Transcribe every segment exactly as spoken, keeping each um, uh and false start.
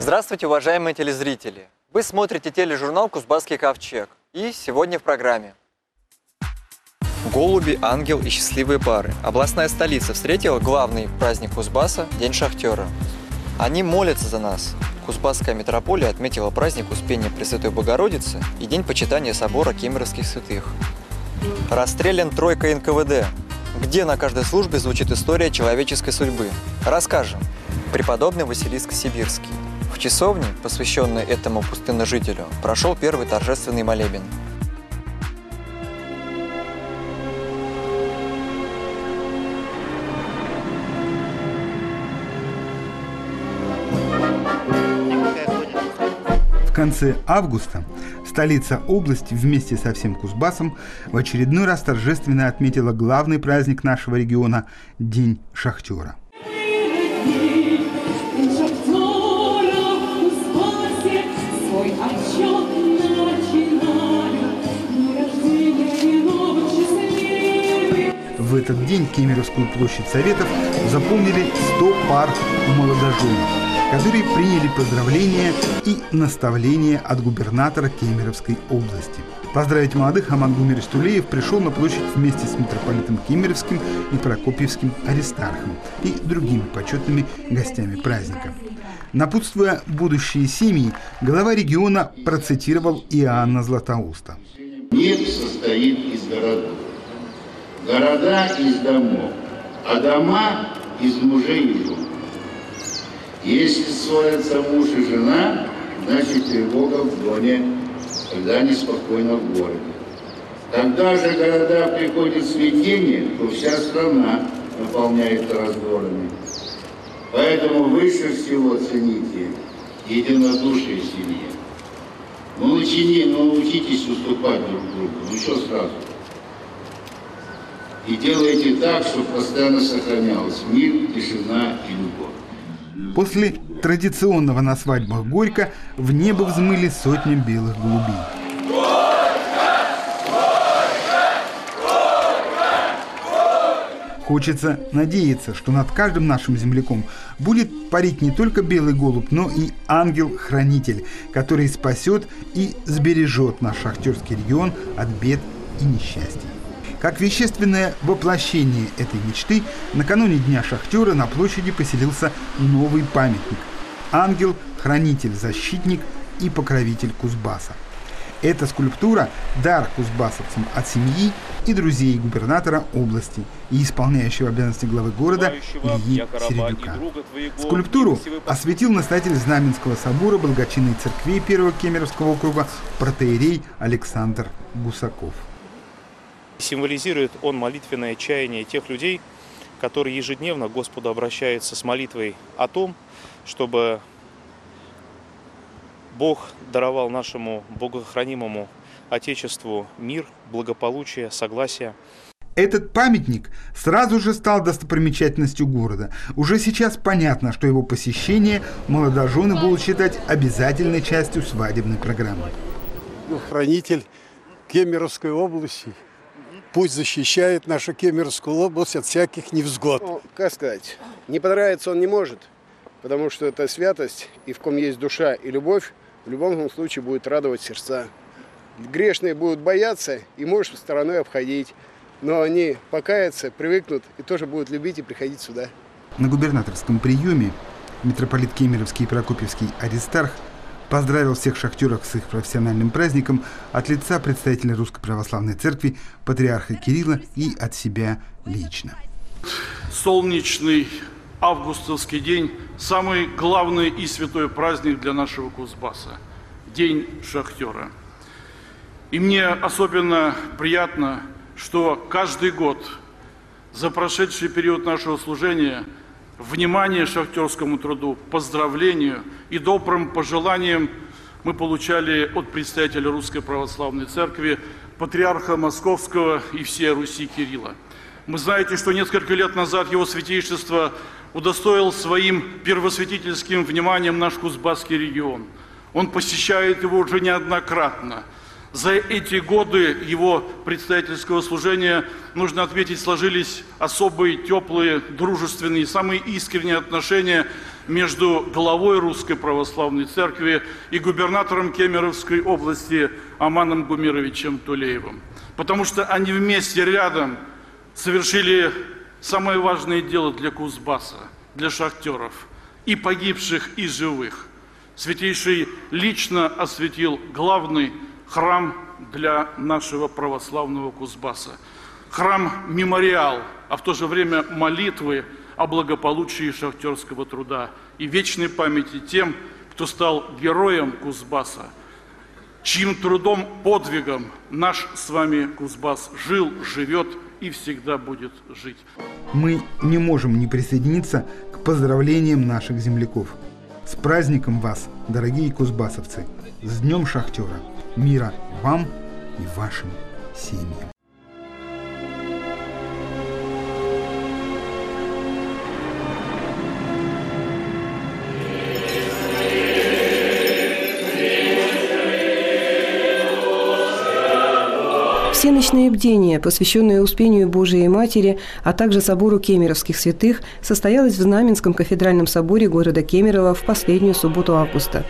Здравствуйте, уважаемые телезрители! Вы смотрите тележурнал «Кузбасский ковчег». И сегодня в программе. Голуби, ангел и счастливые пары. Областная столица встретила главный праздник Кузбасса – День шахтера. Они молятся за нас. Кузбасская митрополия отметила праздник Успения Пресвятой Богородицы и День почитания собора Кемеровских святых. Расстрелян тройка эн ка вэ дэ. Где на каждой службе звучит история человеческой судьбы? Расскажем. Преподобный Василиск Сибирский. В часовне, посвященной этому пустынножителю, прошел первый торжественный молебен. В конце августа столица области вместе со всем Кузбассом в очередной раз торжественно отметила главный праздник нашего региона – День шахтера. В этот день Кемеровскую площадь Советов заполнили сто пар молодоженов, которые приняли поздравления и наставления от губернатора Кемеровской области. Поздравить молодых Аман Гумерич Тулеев пришел на площадь вместе с митрополитом Кемеровским и Прокопьевским Аристархом и другими почетными гостями праздника. Напутствуя будущие семьи, глава региона процитировал Иоанна Златоуста. «Мир состоит из городов, города из домов, а дома из мужей и жен. Если ссорятся муж и жена, значит тревога в доме, когда неспокойно в городе. Когда же города приходит смятение, то вся страна наполняется раздорами. Поэтому выше всего цените единодушие в семье. Ну, начини, ну, научитесь уступать друг другу, ну что сразу. И делайте так, чтобы постоянно сохранялось мир, тишина и любовь». После традиционного на свадьбах горько в небо взмыли сотни белых голубей. Хочется надеяться, что над каждым нашим земляком будет парить не только белый голубь, но и ангел-хранитель, который спасет и сбережет наш шахтерский регион от бед и несчастий. Как вещественное воплощение этой мечты, накануне Дня шахтера на площади поселился новый памятник – ангел, хранитель, защитник и покровитель Кузбасса. Эта скульптура – дар кузбассовцам от семьи и друзей губернатора области и исполняющего обязанности главы города Ильи Середюка. Скульптуру осветил настоятель Знаменского собора благочинной церкви первого Кемеровского округа протоиерей Александр Гусаков. Символизирует он молитвенное чаяние тех людей, которые ежедневно к Господу обращаются с молитвой о том, чтобы Бог даровал нашему богохранимому Отечеству мир, благополучие, согласие. Этот памятник сразу же стал достопримечательностью города. Уже сейчас понятно, что его посещение молодожены будут считать обязательной частью свадебной программы. Ну, хранитель Кемеровской области. Пусть защищает нашу Кемеровскую область от всяких невзгод. Ну, как сказать, не понравиться он не может, потому что это святость, и в ком есть душа и любовь, в любом случае будет радовать сердца. Грешные будут бояться и, может, стороной обходить, но они покаятся, привыкнут и тоже будут любить и приходить сюда. На губернаторском приеме митрополит Кемеровский и Прокопьевский Аристарх поздравил всех шахтеров с их профессиональным праздником от лица представителя Русской Православной Церкви, патриарха Кирилла и от себя лично. Солнечный августовский день – самый главный и святой праздник для нашего Кузбасса – День шахтера. И мне особенно приятно, что каждый год за прошедший период нашего служения внимание шахтерскому труду, поздравлению и добрым пожеланиям мы получали от представителя Русской Православной Церкви, патриарха Московского и всей Руси Кирилла. Вы знаете, что несколько лет назад его святейшество удостоил своим первосвятительским вниманием наш Кузбасский регион. Он посещает его уже неоднократно. За эти годы его предстоятельского служения, нужно отметить, сложились особые, теплые, дружественные, самые искренние отношения между главой Русской Православной Церкви и губернатором Кемеровской области Аманом Гумировичем Тулеевым. Потому что они вместе рядом совершили самое важное дело для Кузбасса, для шахтеров, и погибших, и живых. Святейший лично осветил главный храм для нашего православного Кузбасса. Храм-мемориал, а в то же время молитвы о благополучии шахтерского труда и вечной памяти тем, кто стал героем Кузбасса, чьим трудом, подвигом наш с вами Кузбасс жил, живет и всегда будет жить. Мы не можем не присоединиться к поздравлениям наших земляков. С праздником вас, дорогие кузбассовцы! С Днем Шахтера! Мира вам и вашим семьям! Все ночные бдения, посвященные Успению Божией Матери, а также собору Кемеровских святых, состоялось в Знаменском кафедральном соборе города Кемерово в последнюю субботу августа.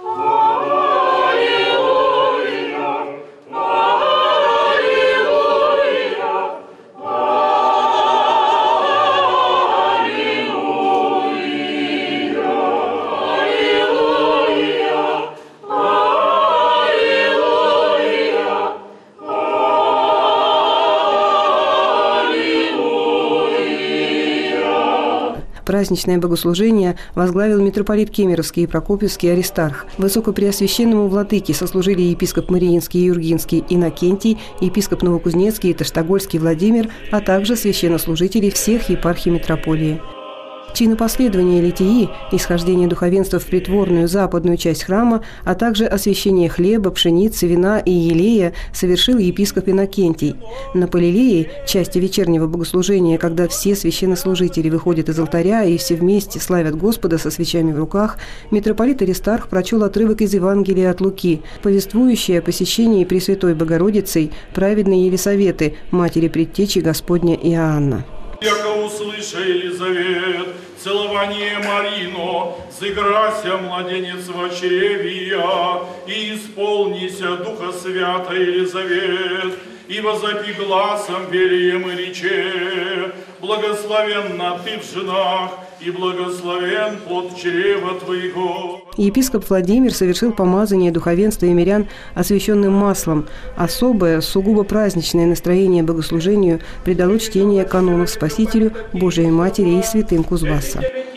Праздничное богослужение возглавил митрополит Кемеровский и Прокопьевский Аристарх. Высокопреосвященному владыке сослужили епископ Мариинский и Юргинский Иннокентий, епископ Новокузнецкий и Таштагольский Владимир, а также священнослужители всех епархий митрополии. Чинопоследование литии, исхождение духовенства в притворную западную часть храма, а также освящение хлеба, пшеницы, вина и елея совершил епископ Иннокентий. На полилее, части вечернего богослужения, когда все священнослужители выходят из алтаря и все вместе славят Господа со свечами в руках, митрополит Аристарх прочел отрывок из Евангелия от Луки, повествующий о посещении Пресвятой Богородицей праведной Елисаветы, матери предтечи Господня Иоанна. «Яко услыша, Елизавет, целование Марино, сыграся, младенец в чреве, и исполнися Духа Свята, Елизавет, и возопи гласом велием и рече, благословенна ты в женах, и благословен плод чрева твоего». Епископ Владимир совершил помазание духовенства и мирян освященным маслом. Особое, сугубо праздничное настроение богослужению придало чтение канонов Спасителю, Божией Матери и святым Кузбасса.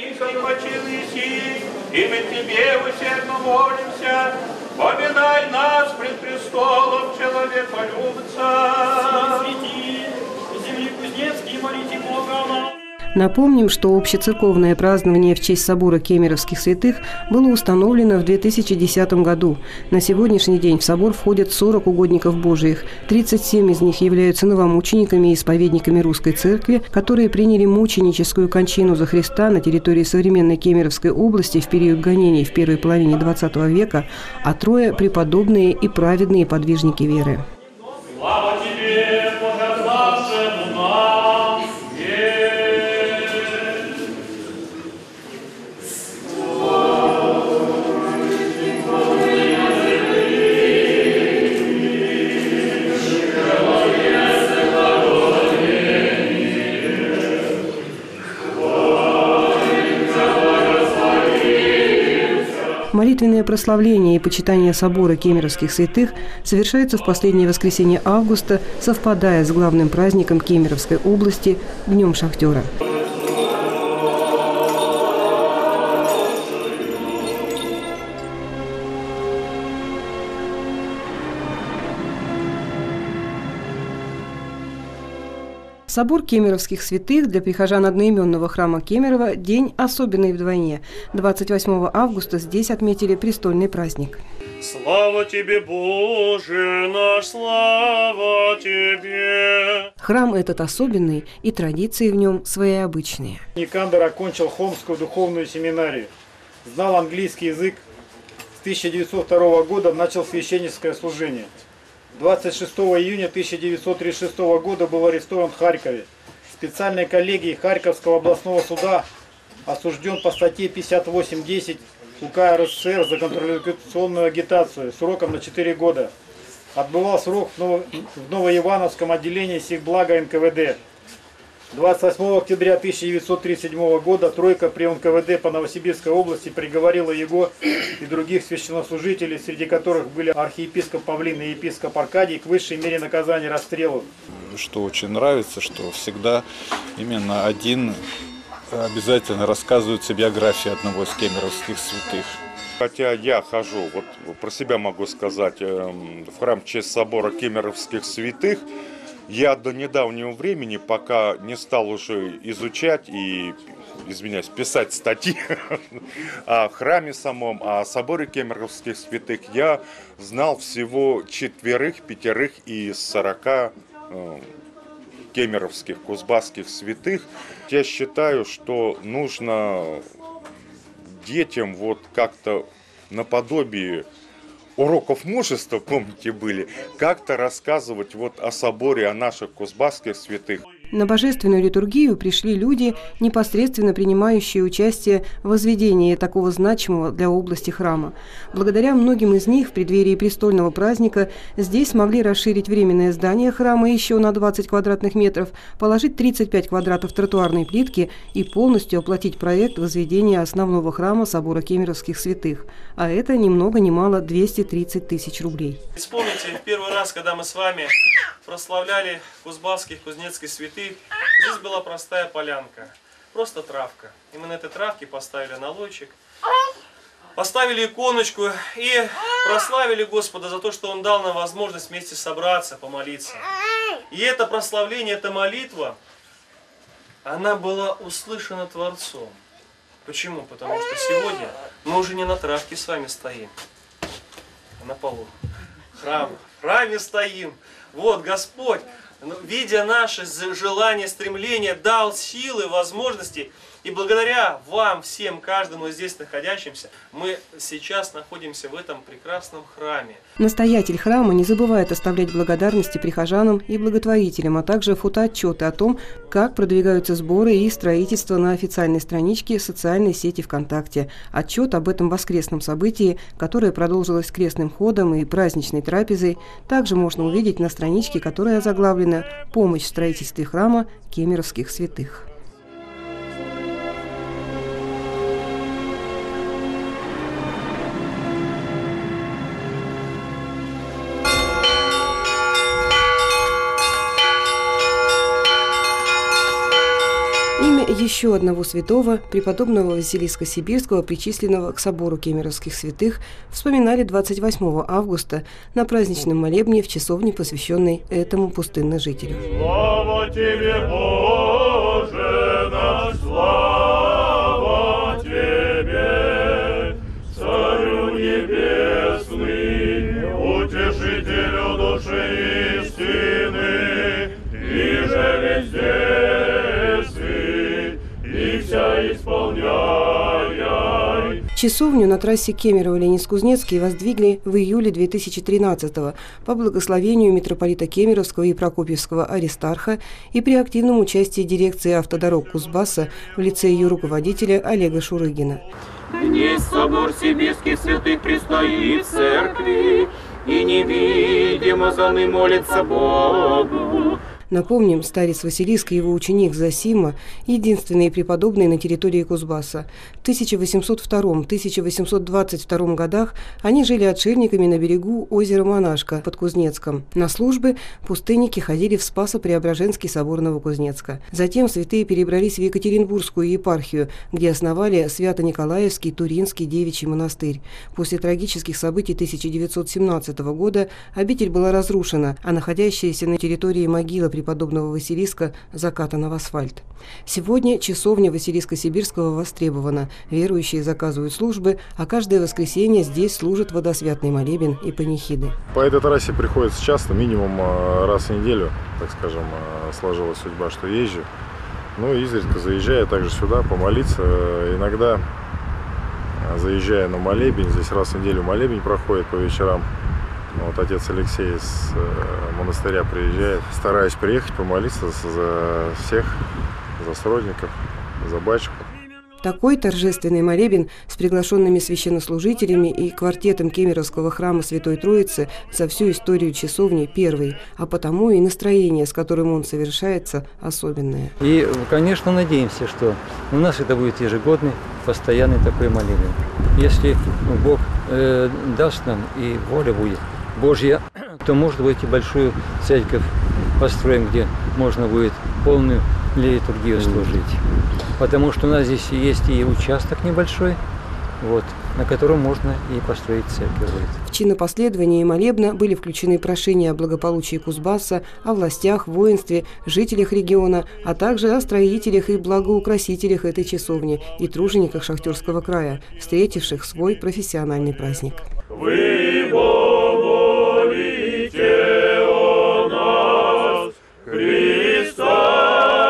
И мы тебе усердно молимся, поминай нас пред престолом человеколюбца. Святи, земли кузнецкие, молите Бога о нас. Напомним, что общецерковное празднование в честь собора Кемеровских святых было установлено в две тысячи десятом году. На сегодняшний день в собор входят сорок угодников Божиих. тридцать семь из них являются новомучениками и исповедниками Русской Церкви, которые приняли мученическую кончину за Христа на территории современной Кемеровской области в период гонений в первой половине двадцатого века, а трое – преподобные и праведные подвижники веры. Слава тебе, Богославшему нам! Молитвенное прославление и почитание собора Кемеровских святых совершается в последнее воскресенье августа, совпадая с главным праздником Кемеровской области – Днем Шахтера. Собор Кемеровских святых для прихожан одноименного храма Кемерово – день особенный вдвойне. двадцать восьмого августа здесь отметили престольный праздник. Слава тебе, Боже наш, слава тебе! Храм этот особенный, и традиции в нем своеобычные. Никандр окончил Хомскую духовную семинарию, знал английский язык, с тысяча девятьсот второго года начал священническое служение. двадцать шестого июня тысяча девятьсот тридцать шестого года был арестован в Харькове. Специальной коллегией Харьковского областного суда осужден по статье пятьдесят восемь десять УК РСФСР за контрреволюционную агитацию сроком на четыре года. Отбывал срок в, Ново... в Новоивановском отделении Сихблага эн ка вэ дэ. двадцать восьмого октября тысяча девятьсот тридцать седьмого года тройка при эн ка вэ дэ по Новосибирской области приговорила его и других священнослужителей, среди которых были архиепископ Павлин и епископ Аркадий, к высшей мере наказания расстрелу. Что очень нравится, что всегда именно один обязательно рассказывается биография одного из кемеровских святых. Хотя я хожу, вот про себя могу сказать, в храм в честь собора кемеровских святых, я до недавнего времени, пока не стал уже изучать и, извиняюсь, писать статьи о храме самом, о соборе кемеровских святых, я знал всего четверых, пятерых из сорока кемеровских, кузбасских святых. Я считаю, что нужно детям вот как-то наподобие уроков мужества, помните, были, как-то рассказывать вот о соборе, о наших кузбасских святых. На божественную литургию пришли люди, непосредственно принимающие участие в возведении такого значимого для области храма. Благодаря многим из них в преддверии престольного праздника здесь смогли расширить временное здание храма еще на двадцать квадратных метров, положить тридцать пять квадратов тротуарной плитки и полностью оплатить проект возведения основного храма собора кемеровских святых. А это ни много ни мало двести тридцать тысяч рублей. Вспомните, в первый раз, когда мы с вами прославляли кузбасских, кузнецких святых, здесь была простая полянка, просто травка. И мы на этой травке поставили налойчик, поставили иконочку и прославили Господа за то, что Он дал нам возможность вместе собраться, помолиться. И это прославление, эта молитва, она была услышана Творцом. Почему? Потому что сегодня мы уже не на травке с вами стоим, а на полу. Храм, в храме стоим. Вот Господь, видя наши желания, стремления, дал силы, возможности. И благодаря вам всем, каждому здесь находящимся, мы сейчас находимся в этом прекрасном храме. Настоятель храма не забывает оставлять благодарности прихожанам и благотворителям, а также фотоотчеты о том, как продвигаются сборы и строительство на официальной страничке социальной сети ВКонтакте. Отчет об этом воскресном событии, которое продолжилось крестным ходом и праздничной трапезой, также можно увидеть на страничке, которая озаглавлена «Помощь в строительстве храма кемеровских святых». Еще одного святого, преподобного Василиска Сибирского, причисленного к собору кемеровских святых, вспоминали двадцать восьмого августа на праздничном молебне в часовне, посвященной этому пустынножителю. Слава тебе, Боже наш, слава тебе, Царю небесный, утешителю души истины, и же везде исполняй. Часовню на трассе Кемерово-Ленинск-Кузнецкий воздвигли в июле две тысячи тринадцатого по благословению митрополита Кемеровского и Прокопьевского Аристарха и при активном участии дирекции автодорог Кузбасса в лице ее руководителя Олега Шурыгина. Днесь собор сибирских святых предстоит в церкви, и невидимо за ним молится Богу. Напомним, старец Василиск и его ученик Зосима – единственные преподобные на территории Кузбасса. В тысяча восемьсот втором — тысяча восемьсот двадцать втором годах они жили отшельниками на берегу озера Монашка под Кузнецком. На службы пустынники ходили в Спасо-Преображенский собор Новокузнецка. Затем святые перебрались в Екатеринбургскую епархию, где основали Свято-Николаевский Туринский девичий монастырь. После трагических событий тысяча девятьсот семнадцатого года обитель была разрушена, а находящаяся на территории могила преподобного Василиска закатана в асфальт. Сегодня часовня Василиска Сибирского востребована. Верующие заказывают службы, а каждое воскресенье здесь служат водосвятный молебен и панихиды. По этой трассе приходится часто, минимум раз в неделю, так скажем, сложилась судьба, что езжу. Ну и изредка заезжаю также сюда помолиться. Иногда заезжаю на молебен, здесь раз в неделю молебен проходит по вечерам. Вот отец Алексей из монастыря приезжает. Стараюсь приехать помолиться за всех, за сродников, за батюшку. Такой торжественный молебен с приглашенными священнослужителями и квартетом Кемеровского храма Святой Троицы за всю историю часовни первый, а потому и настроение, с которым он совершается, особенное. И, конечно, надеемся, что у нас это будет ежегодный, постоянный такой молебен. Если Бог э, даст нам и воля будет Божья, то, может быть, и большую церковь построим, где можно будет полную литургию служить. Потому что у нас здесь есть и участок небольшой, вот, на котором можно и построить церковь. В чинопоследование молебна были включены прошения о благополучии Кузбасса, о властях, воинстве, жителях региона, а также о строителях и благоукрасителях этой часовни и тружениках Шахтерского края, встретивших свой профессиональный праздник. Вы помолите о нас, Христа.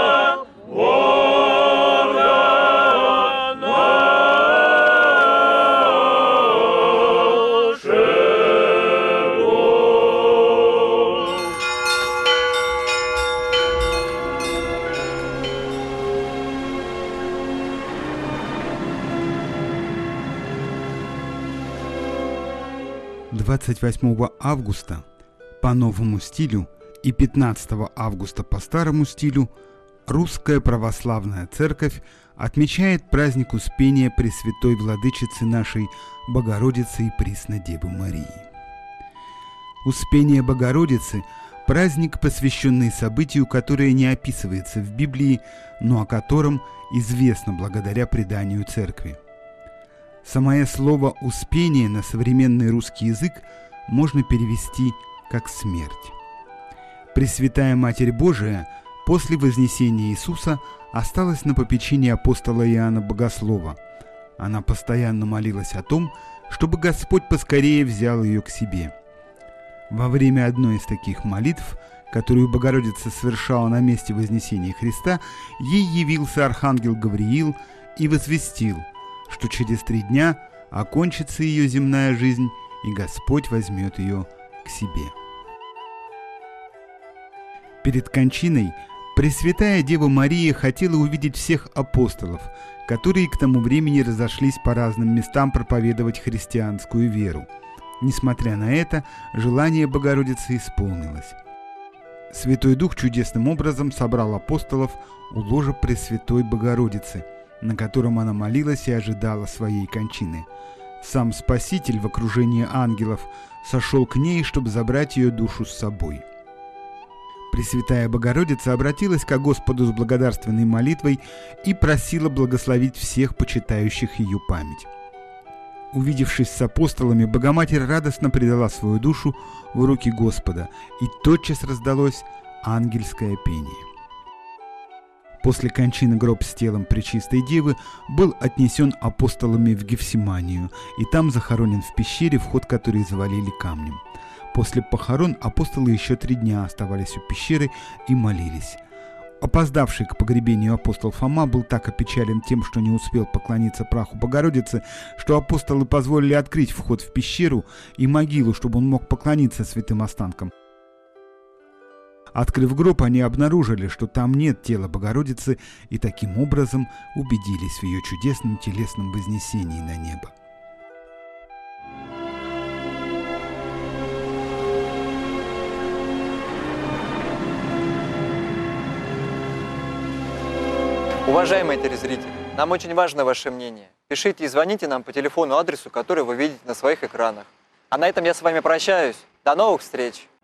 двадцать восьмого августа по новому стилю и пятнадцатого августа по старому стилю Русская Православная Церковь отмечает праздник Успения Пресвятой Владычицы нашей Богородицы и Преснодевы Марии. Успение Богородицы – праздник, посвященный событию, которое не описывается в Библии, но о котором известно благодаря преданию Церкви. Самое слово «успение» на современный русский язык можно перевести как «смерть». Пресвятая Матерь Божия после вознесения Иисуса осталась на попечении апостола Иоанна Богослова. Она постоянно молилась о том, чтобы Господь поскорее взял ее к себе. Во время одной из таких молитв, которую Богородица совершала на месте вознесения Христа, ей явился архангел Гавриил и возвестил, что через три дня окончится ее земная жизнь, и Господь возьмет ее к себе. Перед кончиной Пресвятая Дева Мария хотела увидеть всех апостолов, которые к тому времени разошлись по разным местам проповедовать христианскую веру. Несмотря на это, желание Богородицы исполнилось. Святой Дух чудесным образом собрал апостолов у ложа Пресвятой Богородицы, на котором она молилась и ожидала своей кончины. Сам Спаситель в окружении ангелов сошел к ней, чтобы забрать ее душу с собой. Пресвятая Богородица обратилась ко Господу с благодарственной молитвой и просила благословить всех почитающих ее память. Увидевшись с апостолами, Богоматерь радостно предала свою душу в руки Господа, и тотчас раздалось ангельское пение. После кончины гроб с телом Пречистой Девы был отнесен апостолами в Гефсиманию, и там захоронен в пещере, вход которой завалили камнем. После похорон апостолы еще три дня оставались у пещеры и молились. Опоздавший к погребению апостол Фома был так опечален тем, что не успел поклониться праху Богородицы, что апостолы позволили открыть вход в пещеру и могилу, чтобы он мог поклониться святым останкам. Открыв гроб, они обнаружили, что там нет тела Богородицы, и таким образом убедились в ее чудесном телесном вознесении на небо. Уважаемые телезрители, нам очень важно ваше мнение. Пишите и звоните нам по телефону, адресу, который вы видите на своих экранах. А на этом я с вами прощаюсь. До новых встреч!